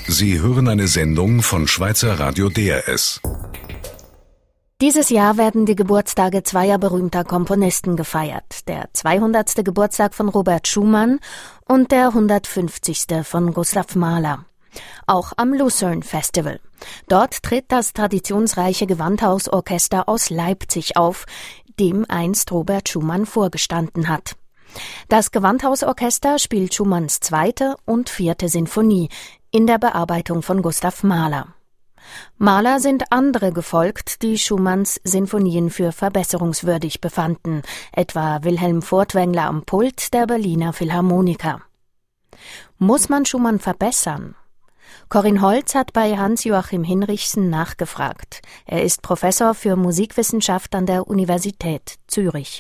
Sie hören eine Sendung von Schweizer Radio DRS. Dieses Jahr werden die Geburtstage zweier berühmter Komponisten gefeiert. Der 200. Geburtstag von Robert Schumann und der 150. von Gustav Mahler. Auch am Lucerne Festival. Dort tritt das traditionsreiche Gewandhausorchester aus Leipzig auf, dem einst Robert Schumann vorgestanden hat. Das Gewandhausorchester spielt Schumanns 2. und 4. Sinfonie in der Bearbeitung von Gustav Mahler. Mahler sind andere gefolgt, die Schumanns Sinfonien für verbesserungswürdig befanden, etwa Wilhelm Furtwängler am Pult der Berliner Philharmoniker. Muss man Schumann verbessern? Corinne Holz hat bei Hans-Joachim Hinrichsen nachgefragt. Er ist Professor für Musikwissenschaft an der Universität Zürich.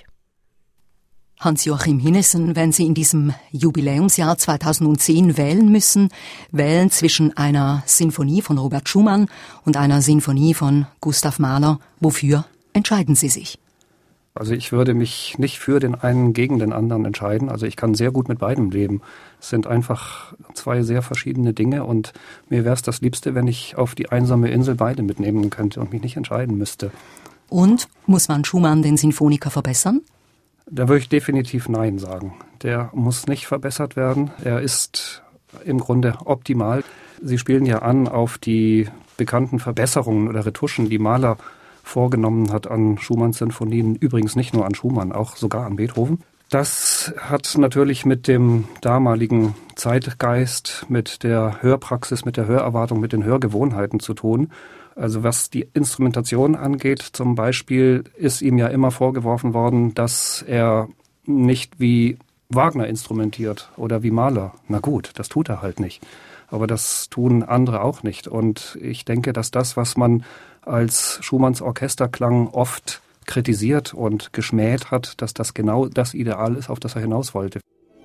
Hans-Joachim Hinrichsen, wenn Sie in diesem Jubiläumsjahr 2010 wählen müssen, wählen zwischen einer Sinfonie von Robert Schumann und einer Sinfonie von Gustav Mahler. Wofür entscheiden Sie sich? Also ich würde mich nicht für den einen gegen den anderen entscheiden. Also ich kann sehr gut mit beidem leben. Es sind einfach zwei sehr verschiedene Dinge und mir wäre es das Liebste, wenn ich auf die einsame Insel beide mitnehmen könnte und mich nicht entscheiden müsste. Und muss man Schumann, den Sinfoniker, verbessern? Da würde ich definitiv Nein sagen. Der muss nicht verbessert werden. Er ist im Grunde optimal. Sie spielen ja an auf die bekannten Verbesserungen oder Retuschen, die Mahler vorgenommen hat an Schumanns Sinfonien. Übrigens nicht nur an Schumann, auch sogar an Beethoven. Das hat natürlich mit dem damaligen Zeitgeist, mit der Hörpraxis, mit der Hörerwartung, mit den Hörgewohnheiten zu tun. Also was die Instrumentation angeht, zum Beispiel, ist ihm ja immer vorgeworfen worden, dass er nicht wie Wagner instrumentiert oder wie Mahler. Na gut, das tut er halt nicht. Aber das tun andere auch nicht. Und ich denke, dass das, was man als Schumanns Orchesterklang oft kritisiert und geschmäht hat, dass das genau das Ideal ist, auf das er hinaus wollte.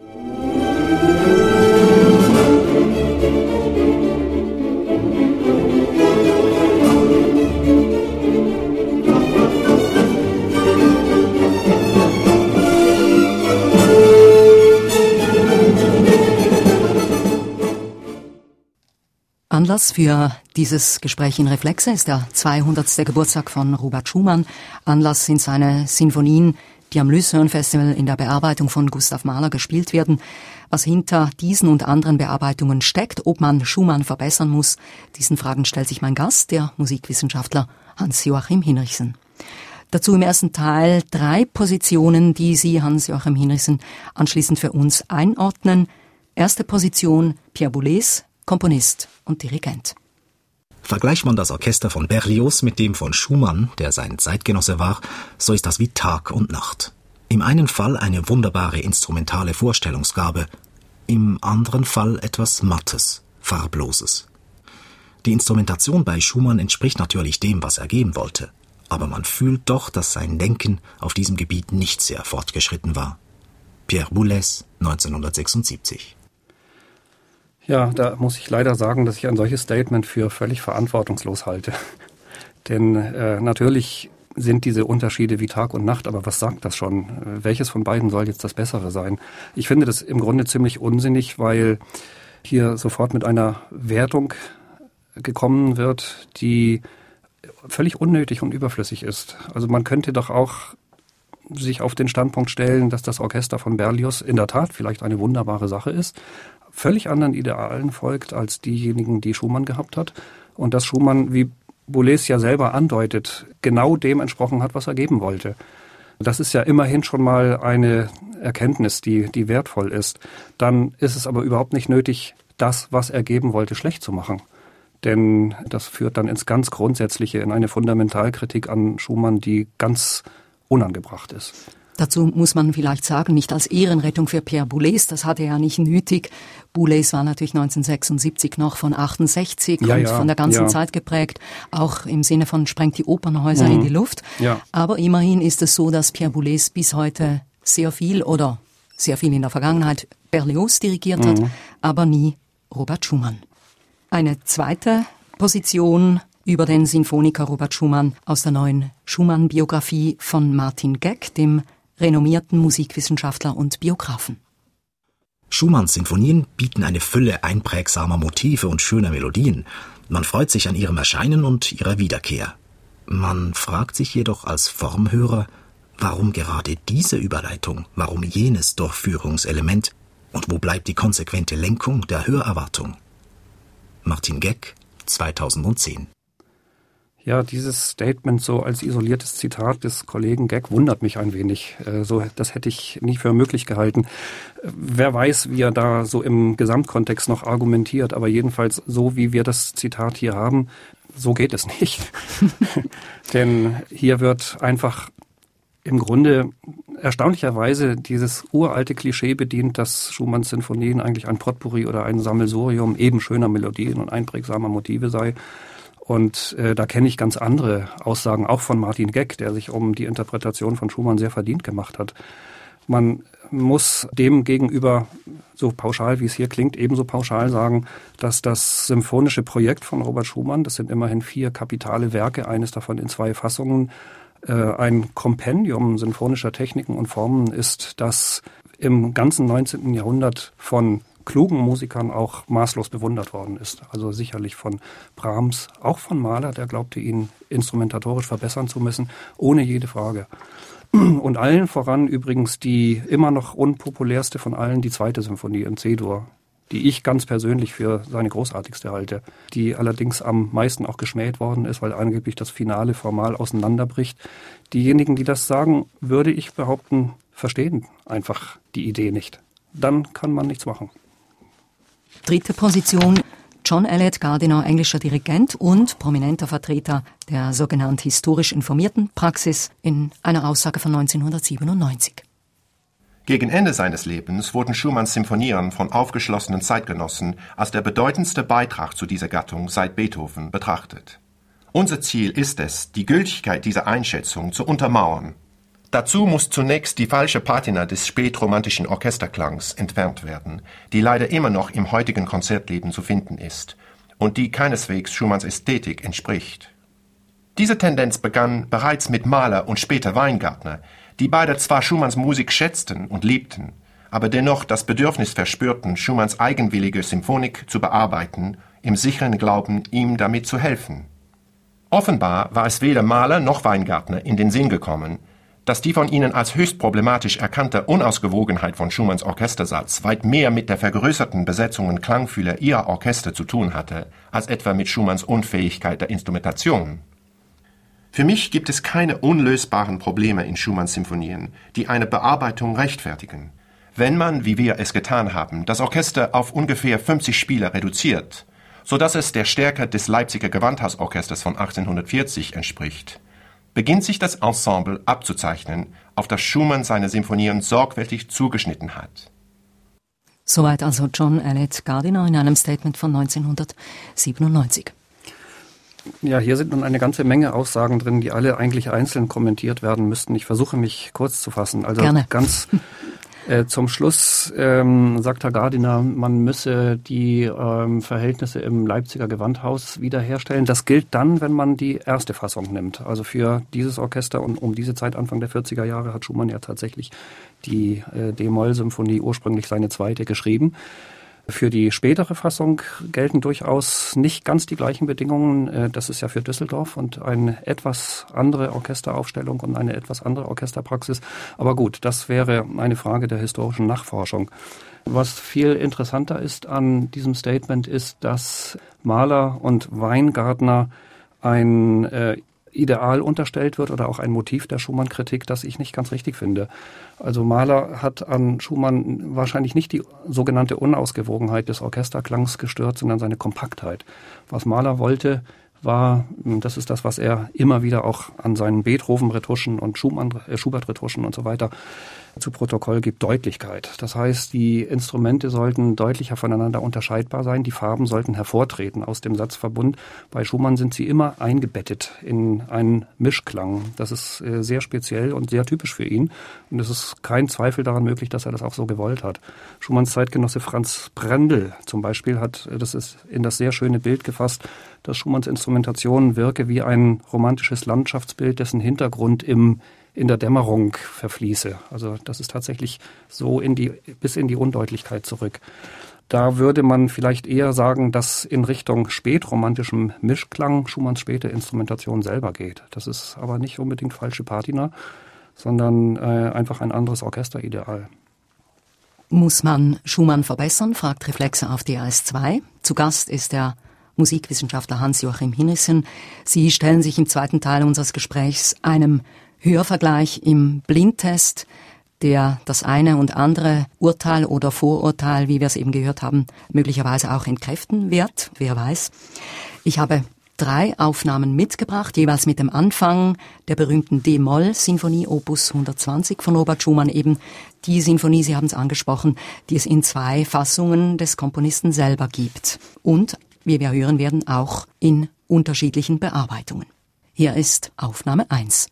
Anlass für dieses Gespräch in Reflexe ist der 200. Geburtstag von Robert Schumann. Anlass sind seine Sinfonien, die am Lucerne Festival in der Bearbeitung von Gustav Mahler gespielt werden. Was hinter diesen und anderen Bearbeitungen steckt, ob man Schumann verbessern muss, diesen Fragen stellt sich mein Gast, der Musikwissenschaftler Hans-Joachim Hinrichsen. Dazu im ersten Teil 3 Positionen, die Sie, Hans-Joachim Hinrichsen, anschließend für uns einordnen. Erste Position, Pierre Boulez, Komponist und Dirigent. Vergleicht man das Orchester von Berlioz mit dem von Schumann, der sein Zeitgenosse war, so ist das wie Tag und Nacht. Im einen Fall eine wunderbare instrumentale Vorstellungsgabe, im anderen Fall etwas Mattes, Farbloses. Die Instrumentation bei Schumann entspricht natürlich dem, was er geben wollte, aber man fühlt doch, dass sein Denken auf diesem Gebiet nicht sehr fortgeschritten war. Pierre Boulez, 1976. Ja, da muss ich leider sagen, dass ich ein solches Statement für völlig verantwortungslos halte. Denn natürlich sind diese Unterschiede wie Tag und Nacht, aber was sagt das schon? Welches von beiden soll jetzt das Bessere sein? Ich finde das im Grunde ziemlich unsinnig, weil hier sofort mit einer Wertung gekommen wird, die völlig unnötig und überflüssig ist. Also man könnte doch auch sich auf den Standpunkt stellen, dass das Orchester von Berlioz in der Tat vielleicht eine wunderbare Sache ist, völlig anderen Idealen folgt als diejenigen, die Schumann gehabt hat. Und dass Schumann, wie Boulez ja selber andeutet, genau dem entsprochen hat, was er geben wollte. Das ist ja immerhin schon mal eine Erkenntnis, die wertvoll ist. Dann ist es aber überhaupt nicht nötig, das, was er geben wollte, schlecht zu machen. Denn das führt dann ins ganz Grundsätzliche, in eine Fundamentalkritik an Schumann, die ganz unangebracht ist. Dazu muss man vielleicht sagen, nicht als Ehrenrettung für Pierre Boulez, das hatte er ja nicht nötig. Boulez war natürlich 1976 noch von 68 und von der ganzen Zeit geprägt, auch im Sinne von sprengt die Opernhäuser in die Luft. Ja. Aber immerhin ist es so, dass Pierre Boulez bis heute sehr viel in der Vergangenheit Berlioz dirigiert hat, aber nie Robert Schumann. Eine zweite Position über den Sinfoniker Robert Schumann aus der neuen Schumann-Biografie von Martin Geck, dem renommierten Musikwissenschaftler und Biografen. Schumanns Sinfonien bieten eine Fülle einprägsamer Motive und schöner Melodien. Man freut sich an ihrem Erscheinen und ihrer Wiederkehr. Man fragt sich jedoch als Formhörer, warum gerade diese Überleitung, warum jenes Durchführungselement und wo bleibt die konsequente Lenkung der Hörerwartung? Martin Geck, 2010. Ja, dieses Statement so als isoliertes Zitat des Kollegen Geck wundert mich ein wenig. Das hätte ich nicht für möglich gehalten. Wer weiß, wie er da so im Gesamtkontext noch argumentiert, aber jedenfalls so, wie wir das Zitat hier haben, so geht es nicht. Denn hier wird einfach im Grunde erstaunlicherweise dieses uralte Klischee bedient, dass Schumanns Sinfonien eigentlich ein Potpourri oder ein Sammelsurium eben schöner Melodien und einprägsamer Motive sei. Und da kenne ich ganz andere Aussagen, auch von Martin Geck, der sich um die Interpretation von Schumann sehr verdient gemacht hat. Man muss dem gegenüber, so pauschal wie es hier klingt, ebenso pauschal sagen, dass das symphonische Projekt von Robert Schumann, das sind immerhin 4 kapitale Werke, eines davon in 2 Fassungen, ein Kompendium sinfonischer Techniken und Formen ist, das im ganzen 19. Jahrhundert von klugen Musikern auch maßlos bewundert worden ist. Also sicherlich von Brahms, auch von Mahler, der glaubte, ihn instrumentatorisch verbessern zu müssen, ohne jede Frage. Und allen voran übrigens die immer noch unpopulärste von allen, die 2. Symphonie in C-Dur, die ich ganz persönlich für seine großartigste halte, die allerdings am meisten auch geschmäht worden ist, weil angeblich das Finale formal auseinanderbricht. Diejenigen, die das sagen, würde ich behaupten, verstehen einfach die Idee nicht. Dann kann man nichts machen. 3. Position, John Eliot Gardiner, englischer Dirigent und prominenter Vertreter der sogenannten historisch informierten Praxis in einer Aussage von 1997. Gegen Ende seines Lebens wurden Schumanns Sinfonien von aufgeschlossenen Zeitgenossen als der bedeutendste Beitrag zu dieser Gattung seit Beethoven betrachtet. Unser Ziel ist es, die Gültigkeit dieser Einschätzung zu untermauern. Dazu muss zunächst die falsche Patina des spätromantischen Orchesterklangs entfernt werden, die leider immer noch im heutigen Konzertleben zu finden ist und die keineswegs Schumanns Ästhetik entspricht. Diese Tendenz begann bereits mit Mahler und später Weingartner, die beide zwar Schumanns Musik schätzten und liebten, aber dennoch das Bedürfnis verspürten, Schumanns eigenwillige Symphonik zu bearbeiten, im sicheren Glauben, ihm damit zu helfen. Offenbar war es weder Mahler noch Weingartner in den Sinn gekommen, dass die von ihnen als höchst problematisch erkannte Unausgewogenheit von Schumanns Orchestersatz weit mehr mit der vergrößerten Besetzung und Klangfülle ihrer Orchester zu tun hatte, als etwa mit Schumanns Unfähigkeit der Instrumentation. Für mich gibt es keine unlösbaren Probleme in Schumanns Sinfonien, die eine Bearbeitung rechtfertigen. Wenn man, wie wir es getan haben, das Orchester auf ungefähr 50 Spieler reduziert, so dass es der Stärke des Leipziger Gewandhausorchesters von 1840 entspricht, beginnt sich das Ensemble abzuzeichnen, auf das Schumann seine Sinfonien sorgfältig zugeschnitten hat. Soweit also John Eliot Gardiner in einem Statement von 1997. Ja, hier sind nun eine ganze Menge Aussagen drin, die alle eigentlich einzeln kommentiert werden müssten. Ich versuche mich kurz zu fassen. Also Gerne. Ganz zum Schluss sagt Herr Gardiner, man müsse die Verhältnisse im Leipziger Gewandhaus wiederherstellen. Das gilt dann, wenn man die erste Fassung nimmt. Also für dieses Orchester und um diese Zeit, Anfang der 40er Jahre, hat Schumann ja tatsächlich die D-Moll-Symphonie, ursprünglich seine 2. geschrieben. Für die spätere Fassung gelten durchaus nicht ganz die gleichen Bedingungen. Das ist ja für Düsseldorf und eine etwas andere Orchesteraufstellung und eine etwas andere Orchesterpraxis. Aber gut, das wäre eine Frage der historischen Nachforschung. Was viel interessanter ist an diesem Statement ist, dass Mahler und Weingartner ein Ideal unterstellt wird oder auch ein Motiv der Schumann-Kritik, das ich nicht ganz richtig finde. Also Mahler hat an Schumann wahrscheinlich nicht die sogenannte Unausgewogenheit des Orchesterklangs gestört, sondern seine Kompaktheit. Was Mahler wollte, war, das ist das, was er immer wieder auch an seinen Beethoven-Retuschen und Schubert-Retuschen und so weiter zu Protokoll gibt, Deutlichkeit. Das heißt, die Instrumente sollten deutlicher voneinander unterscheidbar sein, die Farben sollten hervortreten aus dem Satzverbund. Bei Schumann sind sie immer eingebettet in einen Mischklang. Das ist sehr speziell und sehr typisch für ihn. Und es ist kein Zweifel daran möglich, dass er das auch so gewollt hat. Schumanns Zeitgenosse Franz Brendel zum Beispiel hat, das ist in das sehr schöne Bild gefasst, dass Schumanns Instrumentation wirke wie ein romantisches Landschaftsbild, dessen Hintergrund im in der Dämmerung verfließe. Also das ist tatsächlich so bis in die Undeutlichkeit zurück. Da würde man vielleicht eher sagen, dass in Richtung spätromantischem Mischklang Schumanns späte Instrumentation selber geht. Das ist aber nicht unbedingt falsche Patina, sondern einfach ein anderes Orchesterideal. Muss man Schumann verbessern, fragt Reflexe auf DRS 2. Zu Gast ist der Musikwissenschaftler Hans-Joachim Hinrichsen. Sie stellen sich im zweiten Teil unseres Gesprächs einem Hörvergleich im Blindtest, der das eine und andere Urteil oder Vorurteil, wie wir es eben gehört haben, möglicherweise auch entkräften wird, wer weiß. Ich habe 3 Aufnahmen mitgebracht, jeweils mit dem Anfang der berühmten D-Moll-Sinfonie Opus 120 von Robert Schumann, eben die Sinfonie, Sie haben es angesprochen, die es in 2 Fassungen des Komponisten selber gibt und, wie wir hören werden, auch in unterschiedlichen Bearbeitungen. Hier ist Aufnahme 1.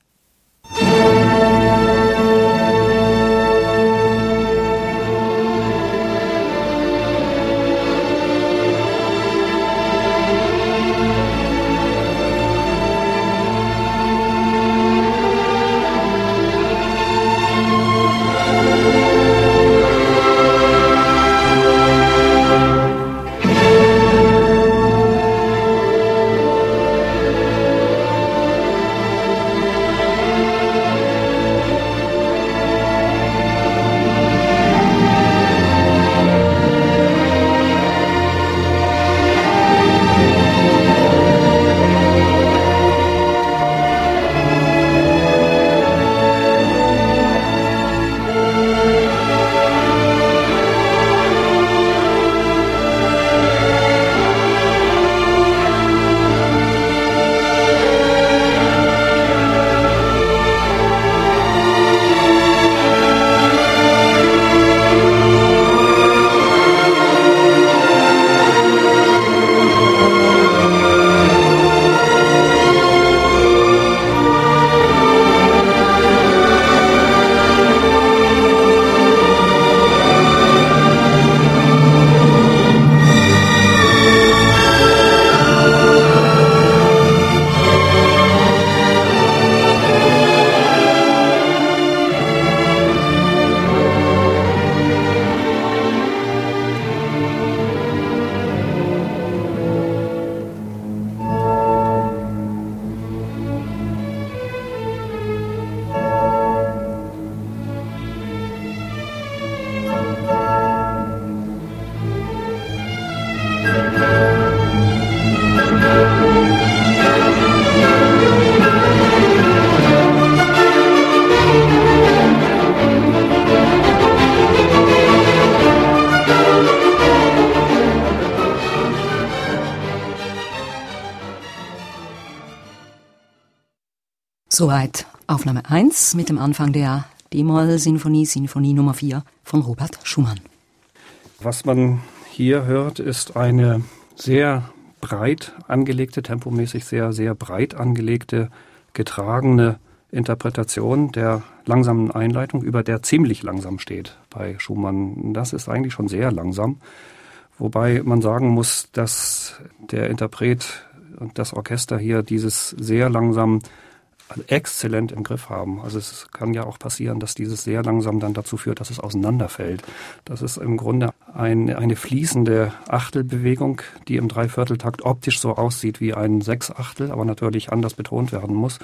Soweit Aufnahme 1 mit dem Anfang der D-Moll-Sinfonie, Sinfonie Nummer 4 von Robert Schumann. Was man hier hört, ist eine sehr breit angelegte, tempomäßig sehr, sehr breit angelegte, getragene Interpretation der langsamen Einleitung, über der ziemlich langsam steht bei Schumann. Das ist eigentlich schon sehr langsam, wobei man sagen muss, dass der Interpret und das Orchester hier dieses sehr langsam exzellent im Griff haben. Also es kann ja auch passieren, dass dieses sehr langsam dann dazu führt, dass es auseinanderfällt. Das ist im Grunde eine fließende Achtelbewegung, die im Dreivierteltakt optisch so aussieht wie ein Sechsachtel, aber natürlich anders betont werden muss.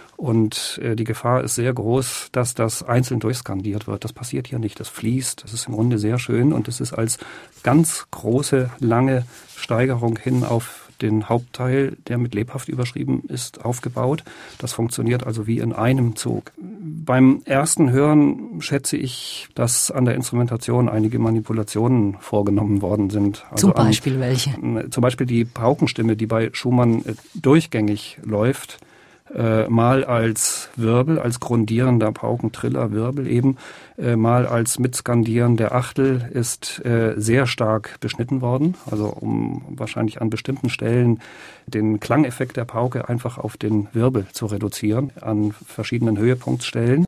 Und die Gefahr ist sehr groß, dass das einzeln durchskandiert wird. Das passiert hier nicht. Das fließt. Das ist im Grunde sehr schön und es ist als ganz große, lange Steigerung hin auf den Hauptteil, der mit lebhaft überschrieben ist, aufgebaut. Das funktioniert also wie in einem Zug. Beim ersten Hören schätze ich, dass an der Instrumentation einige Manipulationen vorgenommen worden sind. Also zum Beispiel welche? Zum Beispiel die Paukenstimme, die bei Schumann durchgängig läuft, mal als Wirbel, als grundierender Paukentriller, Wirbel eben, mal als Mitskandieren der Achtel ist sehr stark beschnitten worden, also um wahrscheinlich an bestimmten Stellen den Klangeffekt der Pauke einfach auf den Wirbel zu reduzieren, an verschiedenen Höhepunktstellen.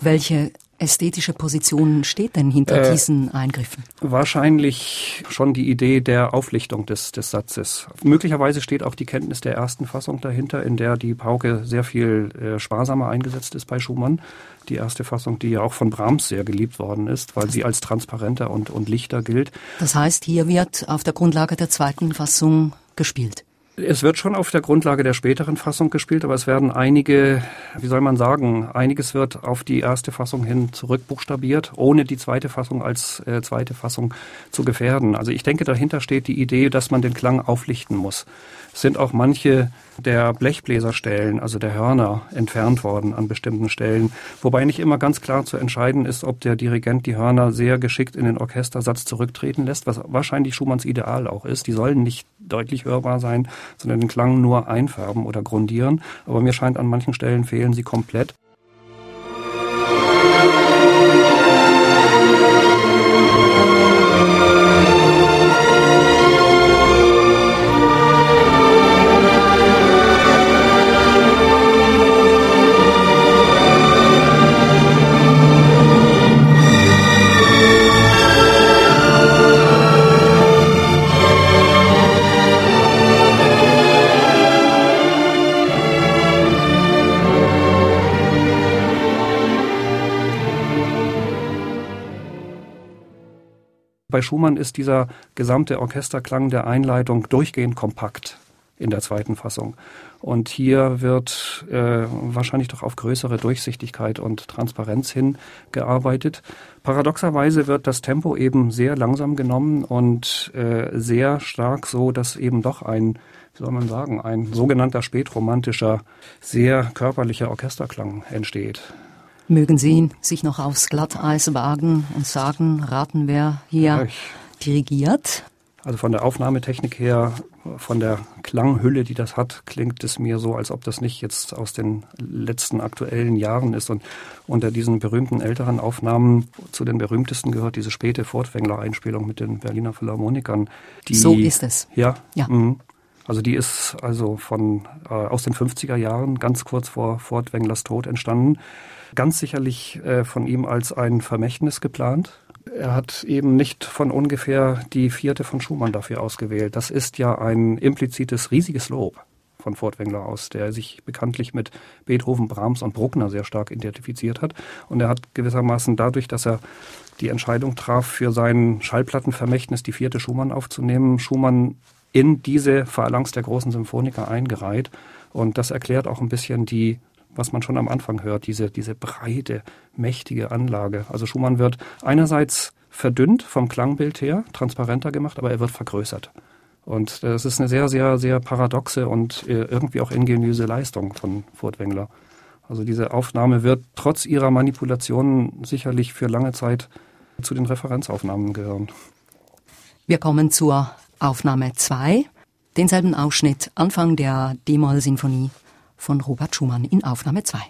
welche ästhetische Position steht denn hinter diesen Eingriffen? Wahrscheinlich schon die Idee der Auflichtung des Satzes. Möglicherweise steht auch die Kenntnis der ersten Fassung dahinter, in der die Pauke sehr viel sparsamer eingesetzt ist bei Schumann. Die erste Fassung, die ja auch von Brahms sehr geliebt worden ist, weil sie als transparenter und lichter gilt. Das heißt, hier wird auf der Grundlage der zweiten Fassung gespielt. Es wird schon auf der Grundlage der späteren Fassung gespielt, aber es werden einiges wird auf die erste Fassung hin zurückbuchstabiert, ohne die zweite Fassung als zweite Fassung zu gefährden. Also ich denke, dahinter steht die Idee, dass man den Klang auflichten muss. Es sind auch manche der Blechbläserstellen, also der Hörner, entfernt worden an bestimmten Stellen, wobei nicht immer ganz klar zu entscheiden ist, ob der Dirigent die Hörner sehr geschickt in den Orchestersatz zurücktreten lässt, was wahrscheinlich Schumanns Ideal auch ist. Die sollen nicht deutlich hörbar sein, sondern den Klang nur einfärben oder grundieren. Aber mir scheint, an manchen Stellen fehlen sie komplett. Bei Schumann ist dieser gesamte Orchesterklang der Einleitung durchgehend kompakt in der zweiten Fassung. Und hier wird wahrscheinlich doch auf größere Durchsichtigkeit und Transparenz hingearbeitet. Paradoxerweise wird das Tempo eben sehr langsam genommen und sehr stark so, dass eben doch ein sogenannter spätromantischer, sehr körperlicher Orchesterklang entsteht. Mögen Sie sich noch aufs Glatteis wagen und raten, wer hier dirigiert? Also von der Aufnahmetechnik her, von der Klanghülle, die das hat, klingt es mir so, als ob das nicht jetzt aus den letzten aktuellen Jahren ist. Und unter diesen berühmten älteren Aufnahmen, zu den berühmtesten gehört diese späte Furtwängler-Einspielung mit den Berliner Philharmonikern. So ist es. Ja. Also die ist also aus den 50er Jahren, ganz kurz vor Furtwänglers Tod entstanden. Ganz sicherlich von ihm als ein Vermächtnis geplant. Er hat eben nicht von ungefähr die vierte von Schumann dafür ausgewählt. Das ist ja ein implizites, riesiges Lob von Furtwängler aus, der sich bekanntlich mit Beethoven, Brahms und Bruckner sehr stark identifiziert hat. Und er hat gewissermaßen dadurch, dass er die Entscheidung traf, für sein Schallplattenvermächtnis die vierte Schumann aufzunehmen, Schumann in diese Phalanx der großen Symphoniker eingereiht. Und das erklärt auch ein bisschen was man schon am Anfang hört, diese breite, mächtige Anlage. Also Schumann wird einerseits verdünnt vom Klangbild her, transparenter gemacht, aber er wird vergrößert. Und das ist eine sehr, sehr, sehr paradoxe und irgendwie auch ingeniöse Leistung von Furtwängler. Also diese Aufnahme wird trotz ihrer Manipulationen sicherlich für lange Zeit zu den Referenzaufnahmen gehören. Wir kommen zur Aufnahme 2, denselben Ausschnitt, Anfang der D-Moll-Sinfonie von Robert Schumann in Aufnahme 2.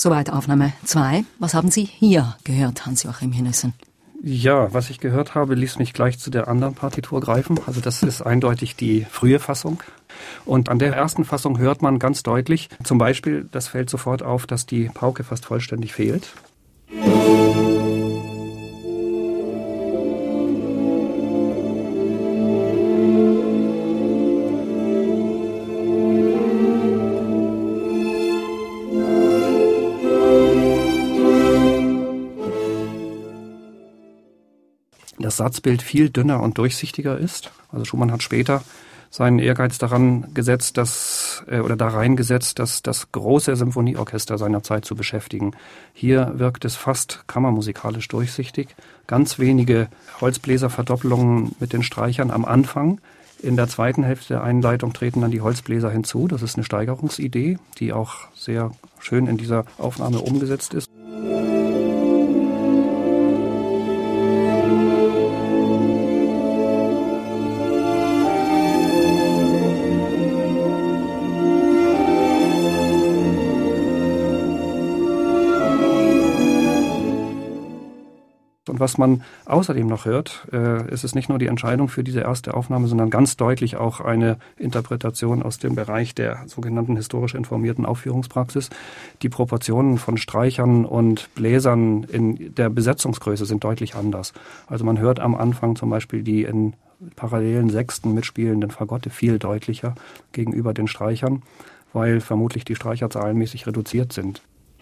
Soweit Aufnahme 2. Was haben Sie hier gehört, Hans-Joachim Hennessen? Ja, was ich gehört habe, ließ mich gleich zu der anderen Partitur greifen. Also das ist eindeutig die frühe Fassung. Und an der ersten Fassung hört man ganz deutlich, zum Beispiel, das fällt sofort auf, dass die Pauke fast vollständig fehlt. Das Satzbild viel dünner und durchsichtiger ist. Also Schumann hat später seinen Ehrgeiz da reingesetzt, das große Symphonieorchester seiner Zeit zu beschäftigen. Hier wirkt es fast kammermusikalisch durchsichtig. Ganz wenige Holzbläserverdoppelungen mit den Streichern am Anfang. In der zweiten Hälfte der Einleitung treten dann die Holzbläser hinzu. Das ist eine Steigerungsidee, die auch sehr schön in dieser Aufnahme umgesetzt ist. Und was man außerdem noch hört, ist es nicht nur die Entscheidung für diese erste Aufnahme, sondern ganz deutlich auch eine Interpretation aus dem Bereich der sogenannten historisch informierten Aufführungspraxis. Die Proportionen von Streichern und Bläsern in der Besetzungsgröße sind deutlich anders. Also man hört am Anfang zum Beispiel die in parallelen Sechsten mitspielenden Fagotte viel deutlicher gegenüber den Streichern, weil vermutlich die Streicher zahlenmäßig reduziert sind.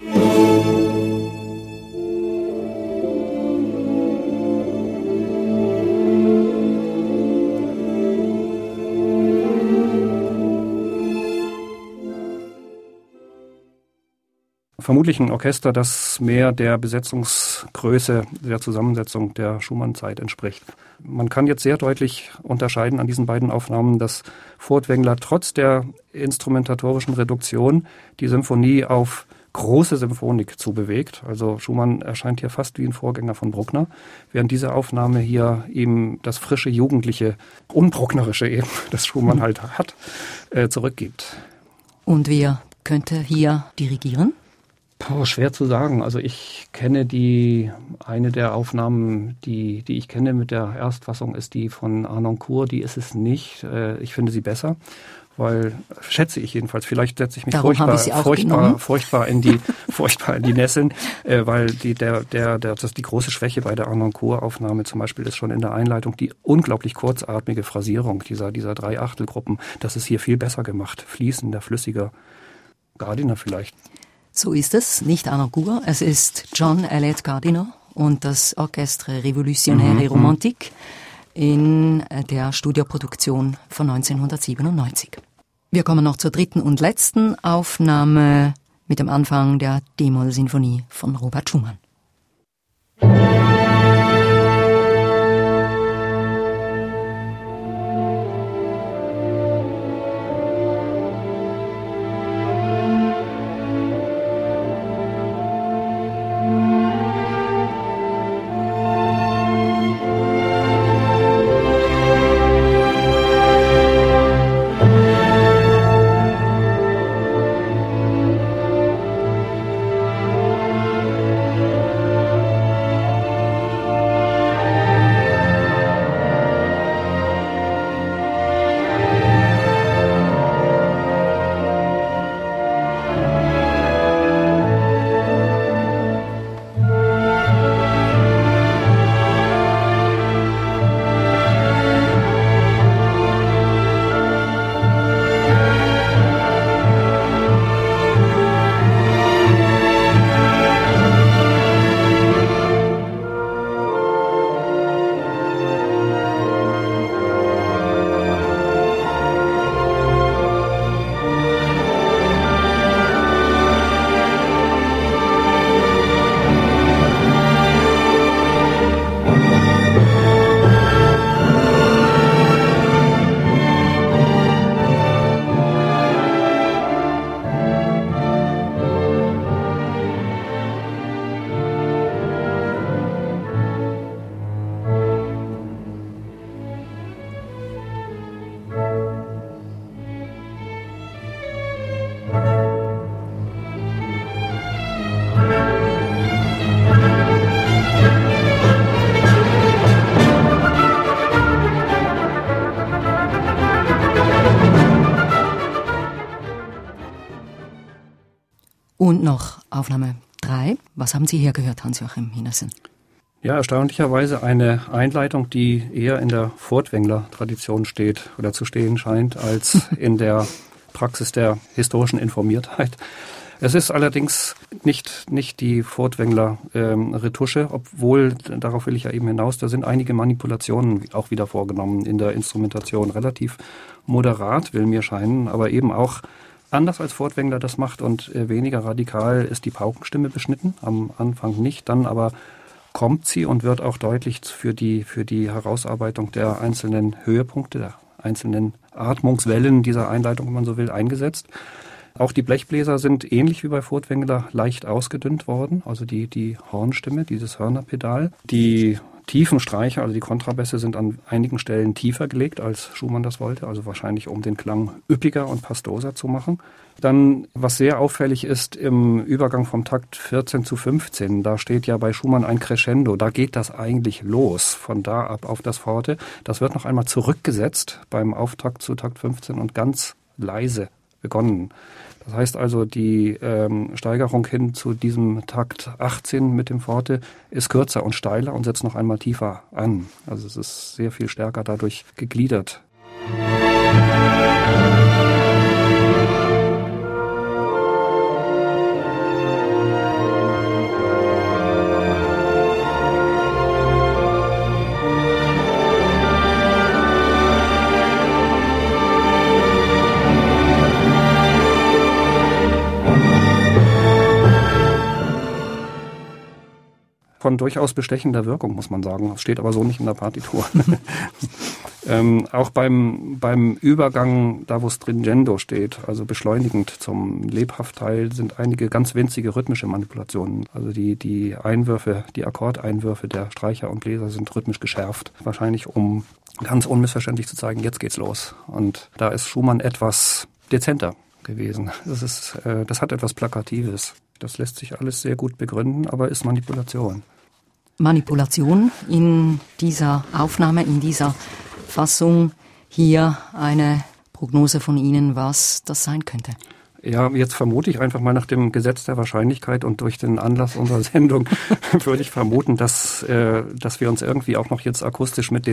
Vermutlich ein Orchester, das mehr der Besetzungsgröße der Zusammensetzung der Schumann-Zeit entspricht. Man kann jetzt sehr deutlich unterscheiden an diesen beiden Aufnahmen, dass Furtwängler trotz der instrumentatorischen Reduktion die Symphonie auf große Symphonik zubewegt. Also Schumann erscheint hier fast wie ein Vorgänger von Bruckner, während diese Aufnahme hier ihm das frische, jugendliche, unbrucknerische eben, das Schumann halt hat, zurückgibt. Und wer könnte hier dirigieren? Schwer zu sagen. Also ich kenne eine der Aufnahmen, die ich kenne mit der Erstfassung, ist die von Arnoncourt. Die ist es nicht. Ich finde sie besser, weil, schätze ich jedenfalls, vielleicht setze ich mich furchtbar in die Nesseln, weil die große Schwäche bei der Arnoncourt-Aufnahme zum Beispiel ist schon in der Einleitung die unglaublich kurzatmige Phrasierung dieser 3 Achtelgruppen. Das ist hier viel besser gemacht. Fließender, flüssiger. Gardiner vielleicht. So ist es, nicht Arnoncourt. Es ist John Eliot Gardiner und das Orchestre Révolutionnaire et Romantique in der Studioproduktion von 1997. Wir kommen noch zur dritten und letzten Aufnahme mit dem Anfang der D-Moll-Sinfonie von Robert Schumann. Und noch Aufnahme 3. Was haben Sie hier gehört, Hans-Joachim Hinnersen? Ja, erstaunlicherweise eine Einleitung, die eher in der Furtwängler-Tradition steht oder zu stehen scheint, als in der Praxis der historischen Informiertheit. Es ist allerdings nicht die Furtwängler-Retusche, obwohl, darauf will ich ja eben hinaus, da sind einige Manipulationen auch wieder vorgenommen in der Instrumentation. Relativ moderat, will mir scheinen, aber eben auch anders als Furtwängler das macht und weniger radikal ist die Paukenstimme beschnitten, am Anfang nicht, dann aber kommt sie und wird auch deutlich für die Herausarbeitung der einzelnen Höhepunkte, der einzelnen Atmungswellen dieser Einleitung, wenn man so will, eingesetzt. Auch die Blechbläser sind ähnlich wie bei Furtwängler leicht ausgedünnt worden, also die Hornstimme, dieses Hörnerpedal. Die tiefen Streicher, also die Kontrabässe, sind an einigen Stellen tiefer gelegt, als Schumann das wollte, also wahrscheinlich um den Klang üppiger und pastoser zu machen. Dann, was sehr auffällig ist, im Übergang vom Takt 14 zu 15, da steht ja bei Schumann ein Crescendo, da geht das eigentlich los, von da ab auf das Forte. Das wird noch einmal zurückgesetzt beim Auftakt zu Takt 15 und ganz leise begonnen. Das heißt also, die Steigerung hin zu diesem Takt 18 mit dem Forte ist kürzer und steiler und setzt noch einmal tiefer an. Also es ist sehr viel stärker dadurch gegliedert. Von durchaus bestechender Wirkung, muss man sagen. Das steht aber so nicht in der Partitur. Auch beim Übergang, da wo Stringendo steht, also beschleunigend zum Lebhaft-Teil, sind einige ganz winzige rhythmische Manipulationen. Also die Einwürfe, die Akkordeinwürfe der Streicher und Bläser sind rhythmisch geschärft. Wahrscheinlich, um ganz unmissverständlich zu zeigen, jetzt geht's los. Und da ist Schumann etwas dezenter gewesen. Das hat etwas Plakatives. Das lässt sich alles sehr gut begründen, aber ist Manipulation. Manipulation in dieser Aufnahme, in dieser Fassung. Hier eine Prognose von Ihnen, was das sein könnte. Ja, jetzt vermute ich einfach mal nach dem Gesetz der Wahrscheinlichkeit und durch den Anlass unserer Sendung würde ich vermuten, dass wir uns irgendwie auch noch jetzt akustisch mit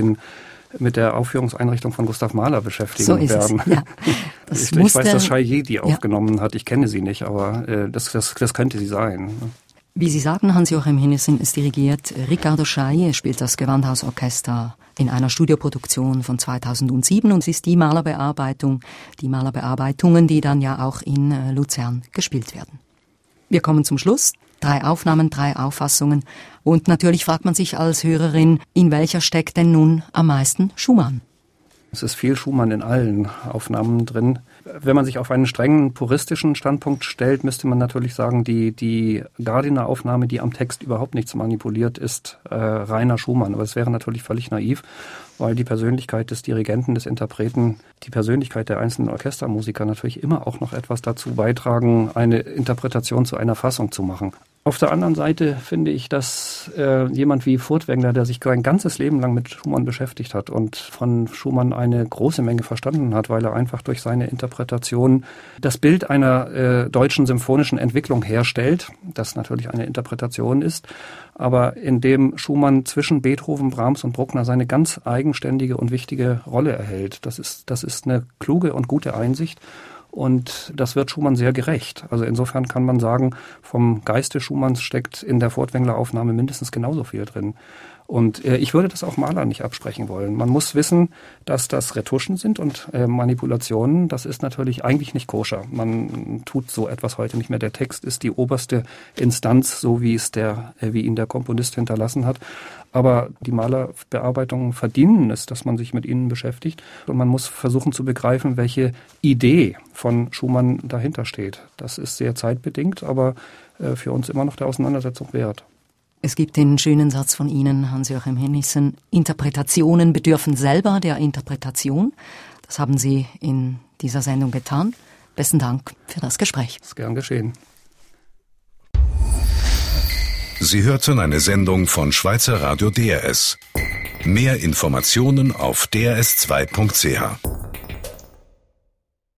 der Aufführungseinrichtung von Gustav Mahler beschäftigen werden. Es. Ja. Ich weiß, dass Chaillet die aufgenommen hat. Ich kenne sie nicht, aber das könnte sie sein. Wie Sie sagen, Hans-Joachim Hinnersen, ist dirigiert Riccardo Chaillet, spielt das Gewandhausorchester in einer Studioproduktion von 2007 und es ist die Mahlerbearbeitung, die Malerbearbeitungen, die dann ja auch in Luzern gespielt werden. Wir kommen zum Schluss. 3 Aufnahmen, 3 Auffassungen und natürlich fragt man sich als Hörerin, in welcher steckt denn nun am meisten Schumann? Es ist viel Schumann in allen Aufnahmen drin. Wenn man sich auf einen strengen puristischen Standpunkt stellt, müsste man natürlich sagen, die Gardiner-Aufnahme, die am Text überhaupt nichts manipuliert, ist reiner Schumann. Aber es wäre natürlich völlig naiv, weil die Persönlichkeit des Dirigenten, des Interpreten, die Persönlichkeit der einzelnen Orchestermusiker natürlich immer auch noch etwas dazu beitragen, eine Interpretation zu einer Fassung zu machen. Auf der anderen Seite finde ich, dass jemand wie Furtwängler, der sich sein ganzes Leben lang mit Schumann beschäftigt hat und von Schumann eine große Menge verstanden hat, weil er einfach durch seine Interpretation das Bild einer deutschen symphonischen Entwicklung herstellt, das natürlich eine Interpretation ist, aber in dem Schumann zwischen Beethoven, Brahms und Bruckner seine ganz eigenständige und wichtige Rolle erhält. Das ist eine kluge und gute Einsicht. Und das wird Schumann sehr gerecht. Also insofern kann man sagen, vom Geiste Schumanns steckt in der Furtwängler-Aufnahme mindestens genauso viel drin. Und ich würde das auch Mahler nicht absprechen wollen. Man muss wissen, dass das Retuschen sind und Manipulationen. Das ist natürlich eigentlich nicht koscher. Man tut so etwas heute nicht mehr. Der Text ist die oberste Instanz, so wie ihn der Komponist hinterlassen hat. Aber die Malerbearbeitungen verdienen es, dass man sich mit ihnen beschäftigt. Und man muss versuchen zu begreifen, welche Idee von Schumann dahinter steht. Das ist sehr zeitbedingt, aber für uns immer noch der Auseinandersetzung wert. Es gibt den schönen Satz von Ihnen, Hans-Joachim Hinnersen, Interpretationen bedürfen selber der Interpretation. Das haben Sie in dieser Sendung getan. Besten Dank für das Gespräch. Das ist gern geschehen. Sie hörten eine Sendung von Schweizer Radio DRS. Mehr Informationen auf drs2.ch.